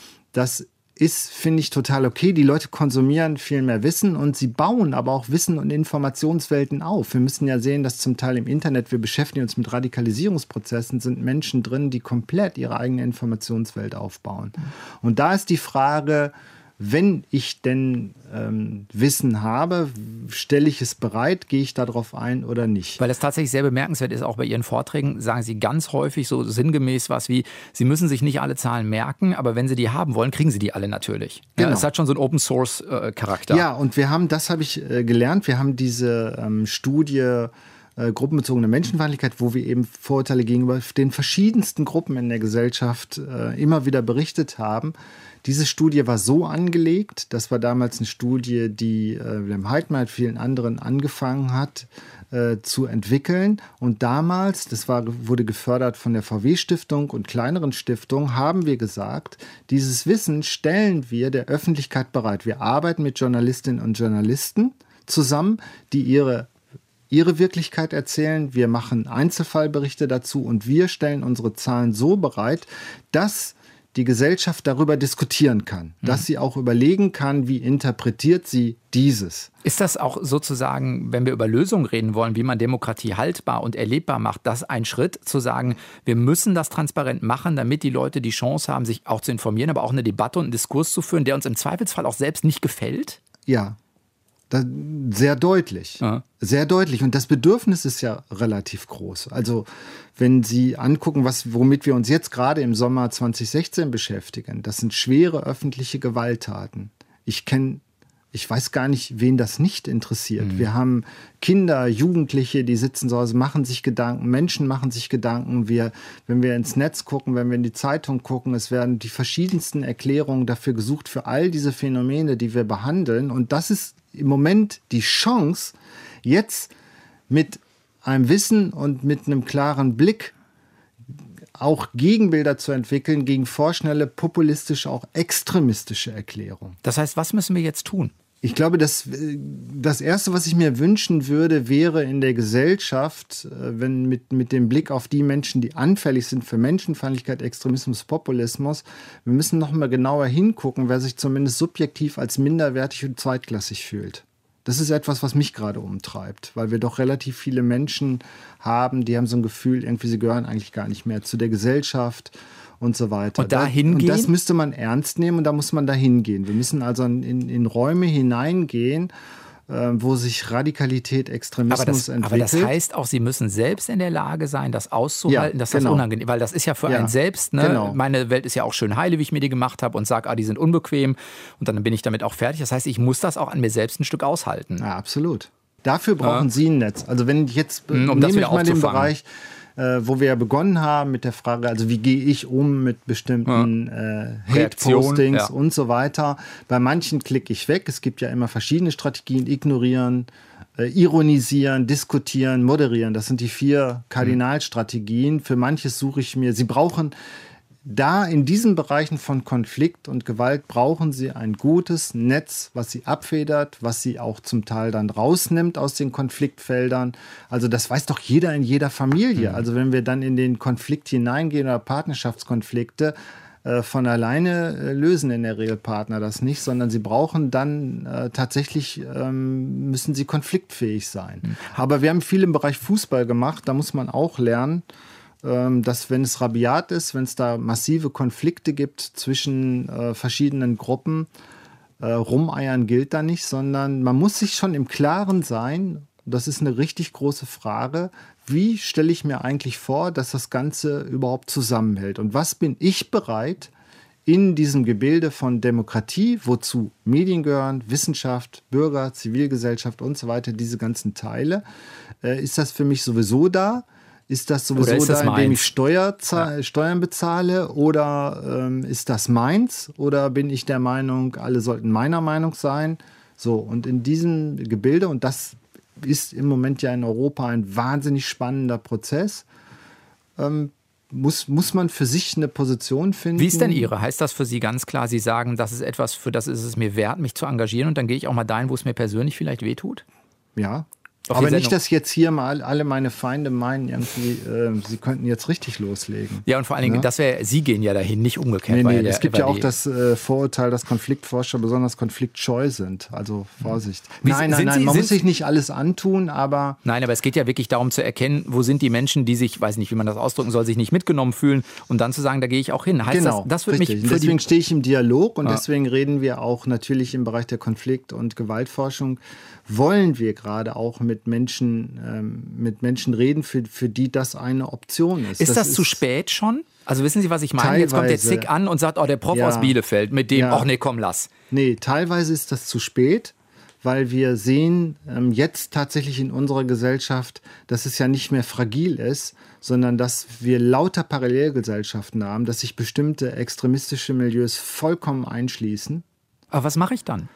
[SPEAKER 4] Das ist, finde ich, total okay. Die Leute konsumieren viel mehr Wissen und sie bauen aber auch Wissen- und Informationswelten auf. Wir müssen ja sehen, dass zum Teil im Internet, wir beschäftigen uns mit Radikalisierungsprozessen, sind Menschen drin, die komplett ihre eigene Informationswelt aufbauen. Und da ist die Frage, wenn ich denn ähm, Wissen habe, stelle ich es bereit, gehe ich darauf ein oder nicht?
[SPEAKER 2] Weil es tatsächlich sehr bemerkenswert ist, auch bei Ihren Vorträgen sagen Sie ganz häufig so sinngemäß was wie, Sie müssen sich nicht alle Zahlen merken, aber wenn Sie die haben wollen, kriegen Sie die alle natürlich. Genau. Ja, es hat schon so einen Open-Source-Charakter.
[SPEAKER 4] Ja, und wir haben, das habe ich äh, gelernt, wir haben diese ähm, Studie äh, gruppenbezogene Menschenfeindlichkeit, wo wir eben Vorurteile gegenüber den verschiedensten Gruppen in der Gesellschaft äh, immer wieder berichtet haben. Diese Studie war so angelegt, das war damals eine Studie, die äh, Wilhelm Heidmar mit vielen anderen angefangen hat, äh, zu entwickeln. Und damals, das war, wurde gefördert von der V W-Stiftung und kleineren Stiftungen, haben wir gesagt, dieses Wissen stellen wir der Öffentlichkeit bereit. Wir arbeiten mit Journalistinnen und Journalisten zusammen, die ihre ihre Wirklichkeit erzählen. Wir machen Einzelfallberichte dazu und wir stellen unsere Zahlen so bereit, dass die Gesellschaft darüber diskutieren kann, mhm. dass sie auch überlegen kann, wie interpretiert sie dieses.
[SPEAKER 2] Ist das auch sozusagen, wenn wir über Lösungen reden wollen, wie man Demokratie haltbar und erlebbar macht, das ein Schritt zu sagen, wir müssen das transparent machen, damit die Leute die Chance haben, sich auch zu informieren, aber auch eine Debatte und einen Diskurs zu führen, der uns im Zweifelsfall auch selbst nicht gefällt?
[SPEAKER 4] Ja. Das, sehr deutlich, Aha. sehr deutlich. Und das Bedürfnis ist ja relativ groß. Also wenn Sie angucken, was, womit wir uns jetzt gerade im Sommer zwanzig sechzehn beschäftigen, das sind schwere öffentliche Gewalttaten. Ich kenne, ich weiß gar nicht, wen das nicht interessiert. Mhm. Wir haben Kinder, Jugendliche, die sitzen zu Hause, machen sich Gedanken, Menschen machen sich Gedanken. Wir, wenn wir ins Netz gucken, wenn wir in die Zeitung gucken, es werden die verschiedensten Erklärungen dafür gesucht, für all diese Phänomene, die wir behandeln. Und das ist im Moment die Chance, jetzt mit einem Wissen und mit einem klaren Blick auch Gegenbilder zu entwickeln gegen vorschnelle, populistische, auch extremistische Erklärungen.
[SPEAKER 2] Das heißt, was müssen wir jetzt tun?
[SPEAKER 4] Ich glaube, das, das Erste, was ich mir wünschen würde, wäre in der Gesellschaft, wenn mit, mit dem Blick auf die Menschen, die anfällig sind für Menschenfeindlichkeit, Extremismus, Populismus, wir müssen noch mal genauer hingucken, wer sich zumindest subjektiv als minderwertig und zweitklassig fühlt. Das ist etwas, was mich gerade umtreibt, weil wir doch relativ viele Menschen haben, die haben so ein Gefühl, irgendwie sie gehören eigentlich gar nicht mehr zu der Gesellschaft und so weiter.
[SPEAKER 2] Und da hingehen?
[SPEAKER 4] Und das müsste man ernst nehmen und da muss man da hingehen. Wir müssen also in, in Räume hineingehen, äh, wo sich Radikalität, Extremismus
[SPEAKER 2] aber das,
[SPEAKER 4] entwickelt.
[SPEAKER 2] Aber das heißt auch, Sie müssen selbst in der Lage sein, das auszuhalten,
[SPEAKER 4] ja,
[SPEAKER 2] dass
[SPEAKER 4] genau.
[SPEAKER 2] das unangenehm ist. Weil das ist ja für
[SPEAKER 4] ja,
[SPEAKER 2] einen selbst, ne?
[SPEAKER 4] Genau.
[SPEAKER 2] Meine Welt ist ja auch schön heile, wie ich mir die gemacht habe und sage, ah, die sind unbequem und dann bin ich damit auch fertig. Das heißt, ich muss das auch an mir selbst ein Stück aushalten.
[SPEAKER 4] Ja, absolut. Dafür brauchen ja. Sie ein Netz. Also wenn ich jetzt,
[SPEAKER 2] um
[SPEAKER 4] nehme
[SPEAKER 2] das
[SPEAKER 4] ich mal den
[SPEAKER 2] aufzufangen.
[SPEAKER 4] Bereich, äh, wo wir ja begonnen haben mit der Frage, also wie gehe ich um mit bestimmten ja. äh, Hate-Postings ja. und so weiter. Bei manchen klicke ich weg. Es gibt ja immer verschiedene Strategien. Ignorieren, äh, ironisieren, diskutieren, moderieren. Das sind die vier Kardinalstrategien. Für manches suche ich mir, Sie brauchen da in diesen Bereichen von Konflikt und Gewalt brauchen Sie ein gutes Netz, was Sie abfedert, was Sie auch zum Teil dann rausnimmt aus den Konfliktfeldern. Also das weiß doch jeder in jeder Familie. Also wenn wir dann in den Konflikt hineingehen oder Partnerschaftskonflikte, äh, von alleine äh, lösen in der Regel Partner das nicht, sondern sie brauchen dann äh, tatsächlich, ähm, müssen sie konfliktfähig sein. Mhm. Aber wir haben viel im Bereich Fußball gemacht, da muss man auch lernen, dass wenn es rabiat ist, wenn es da massive Konflikte gibt zwischen äh, verschiedenen Gruppen, äh, rumeiern gilt da nicht, sondern man muss sich schon im Klaren sein, das ist eine richtig große Frage, wie stelle ich mir eigentlich vor, dass das Ganze überhaupt zusammenhält und was bin ich bereit in diesem Gebilde von Demokratie, wozu Medien gehören, Wissenschaft, Bürger, Zivilgesellschaft und so weiter, diese ganzen Teile, äh, ist das für mich sowieso da? Ist das sowieso ist das da, indem ich Steuer, ja. Steuern bezahle? Oder ähm, ist das meins? Oder bin ich der Meinung, alle sollten meiner Meinung sein? So, und in diesem Gebilde, und das ist im Moment ja in Europa ein wahnsinnig spannender Prozess, ähm, muss, muss man für sich eine Position finden.
[SPEAKER 2] Wie ist denn Ihre? Heißt das für Sie ganz klar, Sie sagen, das ist etwas, für das ist es mir wert, mich zu engagieren und dann gehe ich auch mal dahin, wo es mir persönlich vielleicht wehtut?
[SPEAKER 4] Ja. Aber nicht, dass jetzt hier mal alle meine Feinde meinen, irgendwie, äh, sie könnten jetzt richtig loslegen.
[SPEAKER 2] Ja, und vor allen Dingen, ja? das wäre, Sie gehen ja dahin, nicht umgekehrt.
[SPEAKER 4] Nee, nee,
[SPEAKER 2] weil der,
[SPEAKER 4] es gibt ja auch das äh, Vorurteil, dass Konfliktforscher besonders konfliktscheu sind. Also Vorsicht.
[SPEAKER 2] Wie,
[SPEAKER 4] nein, nein, nein,
[SPEAKER 2] Sie,
[SPEAKER 4] man muss sich nicht alles antun, aber...
[SPEAKER 2] Nein, aber es geht ja wirklich darum zu erkennen, wo sind die Menschen, die sich, weiß nicht, wie man das ausdrücken soll, sich nicht mitgenommen fühlen und dann zu sagen, da gehe ich auch hin. Heißt
[SPEAKER 4] genau,
[SPEAKER 2] das, das wird
[SPEAKER 4] richtig.
[SPEAKER 2] mich
[SPEAKER 4] deswegen stehe ich im Dialog und
[SPEAKER 2] ja.
[SPEAKER 4] deswegen reden wir auch natürlich im Bereich der Konflikt- und Gewaltforschung, wollen wir gerade auch mit Menschen, ähm, mit Menschen reden, für, für die das eine Option ist.
[SPEAKER 2] Ist das,
[SPEAKER 4] das
[SPEAKER 2] ist
[SPEAKER 4] zu
[SPEAKER 2] spät schon? Also wissen Sie, was ich meine?
[SPEAKER 4] Teilweise.
[SPEAKER 2] Jetzt kommt der Zick an und sagt, oh, der Prof
[SPEAKER 4] ja.
[SPEAKER 2] aus Bielefeld, mit dem,
[SPEAKER 4] ja.
[SPEAKER 2] ach nee, komm, lass.
[SPEAKER 4] Nee, teilweise ist das zu spät, weil wir sehen ähm, jetzt tatsächlich in unserer Gesellschaft, dass es ja nicht mehr fragil ist, sondern dass wir lauter Parallelgesellschaften haben, dass sich bestimmte extremistische Milieus vollkommen einschließen.
[SPEAKER 2] Aber was mache ich dann?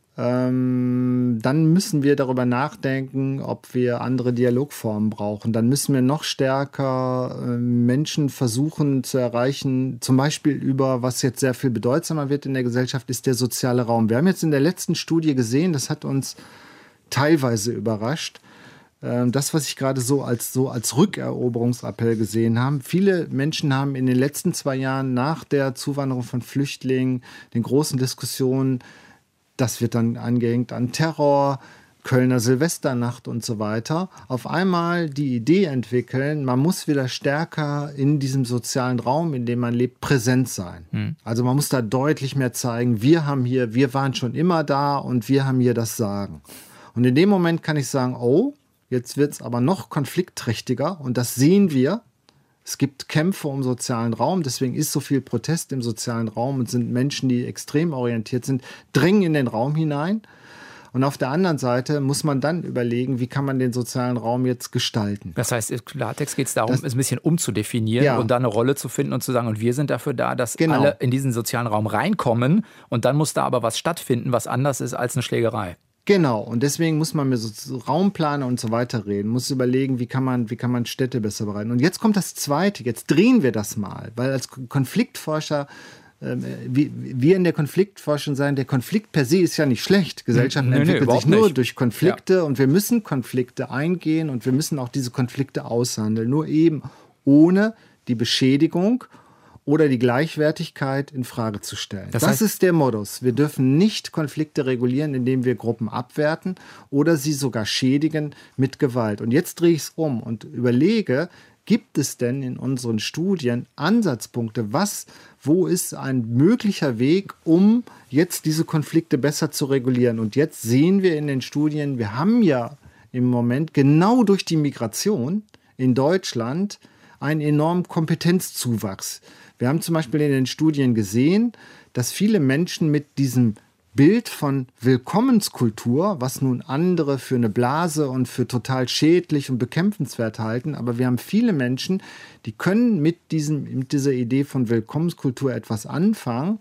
[SPEAKER 4] Ähm, dann müssen wir darüber nachdenken, ob wir andere Dialogformen brauchen. Dann müssen wir noch stärker äh, Menschen versuchen zu erreichen, zum Beispiel über, was jetzt sehr viel bedeutsamer wird in der Gesellschaft, ist der soziale Raum. Wir haben jetzt in der letzten Studie gesehen, das hat uns teilweise überrascht, äh, das, was ich gerade so als, so als Rückeroberungsappell gesehen habe. Viele Menschen haben in den letzten zwei Jahren nach der Zuwanderung von Flüchtlingen, den großen Diskussionen, das wird dann angehängt an Terror, Kölner Silvesternacht und so weiter, auf einmal die Idee entwickeln, man muss wieder stärker in diesem sozialen Raum, in dem man lebt, präsent sein. Hm. Also man muss da deutlich mehr zeigen, wir haben hier, wir waren schon immer da und wir haben hier das Sagen. Und in dem Moment kann ich sagen, oh, jetzt wird es aber noch konfliktträchtiger und das sehen wir. Es gibt Kämpfe um sozialen Raum, deswegen ist so viel Protest im sozialen Raum und sind Menschen, die extrem orientiert sind, drängen in den Raum hinein. Und auf der anderen Seite muss man dann überlegen, wie kann man den sozialen Raum jetzt gestalten.
[SPEAKER 2] Das heißt, im Klartext geht es darum,
[SPEAKER 4] das,
[SPEAKER 2] es ein bisschen umzudefinieren
[SPEAKER 4] ja.
[SPEAKER 2] und da eine Rolle zu finden und zu sagen, und wir sind dafür da, dass
[SPEAKER 4] genau.
[SPEAKER 2] alle in diesen sozialen Raum reinkommen und dann muss da aber was stattfinden, was anders ist als eine Schlägerei.
[SPEAKER 4] Genau, und deswegen muss man mit so Raumplaner und so weiter reden, muss überlegen, wie kann man, wie kann man Städte besser bereiten. Und jetzt kommt das Zweite, jetzt drehen wir das mal, weil als Konfliktforscher, äh, wie, wir in der Konfliktforschung sagen, der Konflikt per se ist ja nicht schlecht. Gesellschaften
[SPEAKER 2] nee, nee,
[SPEAKER 4] entwickeln sich nur
[SPEAKER 2] nicht.
[SPEAKER 4] durch Konflikte
[SPEAKER 2] ja.
[SPEAKER 4] und wir müssen Konflikte eingehen und wir müssen auch diese Konflikte aushandeln, nur eben ohne die Beschädigung oder die Gleichwertigkeit in Frage zu stellen. Das, das heißt, ist der Modus. Wir dürfen nicht Konflikte regulieren, indem wir Gruppen abwerten oder sie sogar schädigen mit Gewalt. Und jetzt drehe ich es um und überlege, gibt es denn in unseren Studien Ansatzpunkte, was, wo ist ein möglicher Weg, um jetzt diese Konflikte besser zu regulieren? Und jetzt sehen wir in den Studien, wir haben ja im Moment genau durch die Migration in Deutschland einen enormen Kompetenzzuwachs. Wir haben zum Beispiel in den Studien gesehen, dass viele Menschen mit diesem Bild von Willkommenskultur, was nun andere für eine Blase und für total schädlich und bekämpfenswert halten, aber wir haben viele Menschen, die können mit, diesem, mit dieser Idee von Willkommenskultur etwas anfangen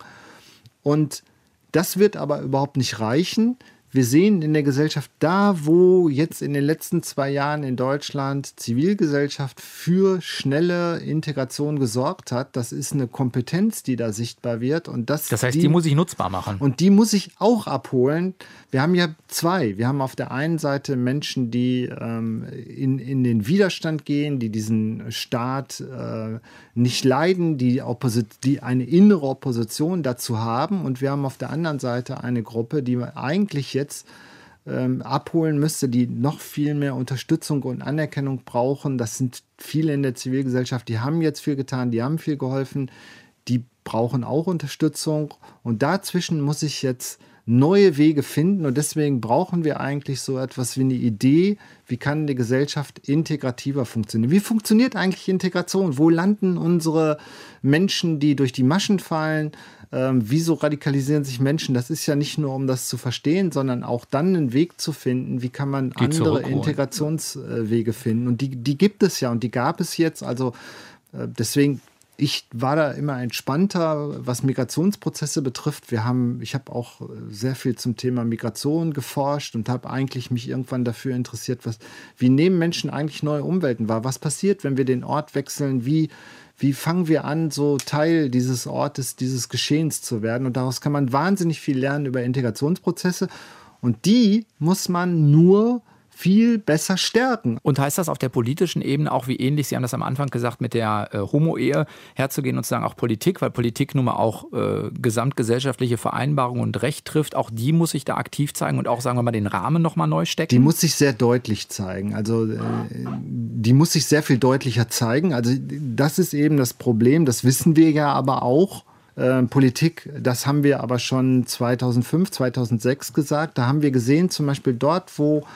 [SPEAKER 4] und das wird aber überhaupt nicht reichen. Wir sehen in der Gesellschaft, da wo jetzt in den letzten zwei Jahren in Deutschland Zivilgesellschaft für schnelle Integration gesorgt hat, das ist eine Kompetenz, die da sichtbar wird. Und das,
[SPEAKER 2] das heißt, die, die muss ich nutzbar machen.
[SPEAKER 4] Und die muss ich auch abholen. Wir haben ja zwei. Wir haben auf der einen Seite Menschen, die ähm, in, in den Widerstand gehen, die diesen Staat äh, nicht leiden, die, Opposit- die eine innere Opposition dazu haben. Und wir haben auf der anderen Seite eine Gruppe, die eigentlich jetzt ähm, abholen müsste, die noch viel mehr Unterstützung und Anerkennung brauchen. Das sind viele in der Zivilgesellschaft, die haben jetzt viel getan, die haben viel geholfen, die brauchen auch Unterstützung. Und dazwischen muss ich jetzt neue Wege finden und deswegen brauchen wir eigentlich so etwas wie eine Idee, wie kann die Gesellschaft integrativer funktionieren. Wie funktioniert eigentlich Integration? Wo landen unsere Menschen, die durch die Maschen fallen? Ähm, wieso radikalisieren sich Menschen? Das ist ja nicht nur, um das zu verstehen, sondern auch dann einen Weg zu finden, wie kann man die andere Integrationswege finden. Und die, die gibt es ja und die gab es jetzt. Also äh, deswegen Ich war da immer entspannter, was Migrationsprozesse betrifft. Wir haben, ich habe auch sehr viel zum Thema Migration geforscht und habe eigentlich mich irgendwann dafür interessiert, was, wie nehmen Menschen eigentlich neue Umwelten wahr? Was passiert, wenn wir den Ort wechseln? Wie, wie fangen wir an, so Teil dieses Ortes, dieses Geschehens zu werden? Und daraus kann man wahnsinnig viel lernen über Integrationsprozesse. Und die muss man nur viel besser stärken.
[SPEAKER 2] Und heißt das auf der politischen Ebene auch wie ähnlich, Sie haben das am Anfang gesagt, mit der äh, Homo-Ehe herzugehen und zu sagen, auch Politik, weil Politik nun mal auch äh, gesamtgesellschaftliche Vereinbarungen und Recht trifft, auch die muss sich da aktiv zeigen und auch, sagen wir mal, den Rahmen nochmal neu stecken?
[SPEAKER 4] Die muss sich sehr deutlich zeigen. Also äh, die muss sich sehr viel deutlicher zeigen. Also das ist eben das Problem, das wissen wir ja aber auch. Äh, Politik, das haben wir aber schon zweitausendfünf, zweitausendsechs gesagt. Da haben wir gesehen, zum Beispiel dort, wo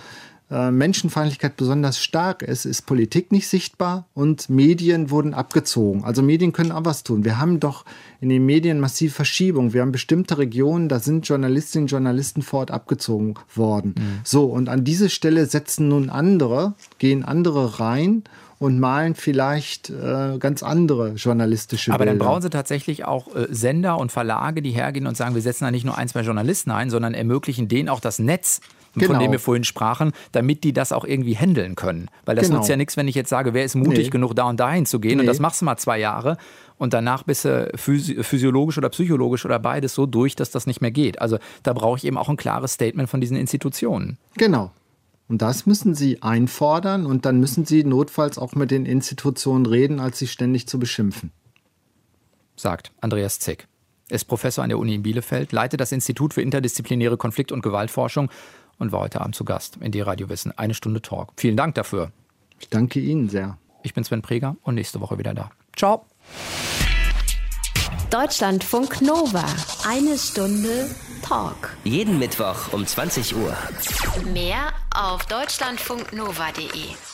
[SPEAKER 4] äh, Menschenfeindlichkeit besonders stark ist, ist Politik nicht sichtbar und Medien wurden abgezogen. Also Medien können auch was tun. Wir haben doch in den Medien massive Verschiebung. Wir haben bestimmte Regionen, da sind Journalistinnen und Journalisten vor Ort abgezogen worden. Mhm. So, und an diese Stelle setzen nun andere, gehen andere rein und malen vielleicht äh, ganz andere journalistische
[SPEAKER 2] Aber
[SPEAKER 4] Bilder.
[SPEAKER 2] dann brauchen Sie tatsächlich auch äh, Sender und Verlage, die hergehen und sagen, wir setzen da nicht nur ein, zwei Journalisten ein, sondern ermöglichen denen auch das Netz,
[SPEAKER 4] genau.
[SPEAKER 2] von dem wir vorhin sprachen, damit die das auch irgendwie handeln können. Weil das
[SPEAKER 4] genau.
[SPEAKER 2] nutzt ja nichts, wenn ich jetzt sage, wer ist mutig
[SPEAKER 4] nee.
[SPEAKER 2] genug, da und dahin zu gehen. Nee. Und das machst du mal zwei Jahre. Und danach bist du physi- physiologisch oder psychologisch oder beides so durch, dass das nicht mehr geht. Also da brauche ich eben auch ein klares Statement von diesen Institutionen.
[SPEAKER 4] Genau. Und das müssen Sie einfordern und dann müssen Sie notfalls auch mit den Institutionen reden, als sie ständig zu beschimpfen.
[SPEAKER 2] Sagt Andreas Zick. Er ist Professor an der Uni in Bielefeld, leitet das Institut für interdisziplinäre Konflikt- und Gewaltforschung und war heute Abend zu Gast in D-Radio Wissen. Eine Stunde Talk. Vielen Dank dafür.
[SPEAKER 4] Ich danke Ihnen sehr.
[SPEAKER 2] Ich bin Sven Preger und nächste Woche wieder da. Ciao.
[SPEAKER 1] Deutschlandfunk Nova. Eine Stunde Talk.
[SPEAKER 5] Jeden Mittwoch um zwanzig Uhr.
[SPEAKER 1] Mehr auf deutschlandfunknova punkt de.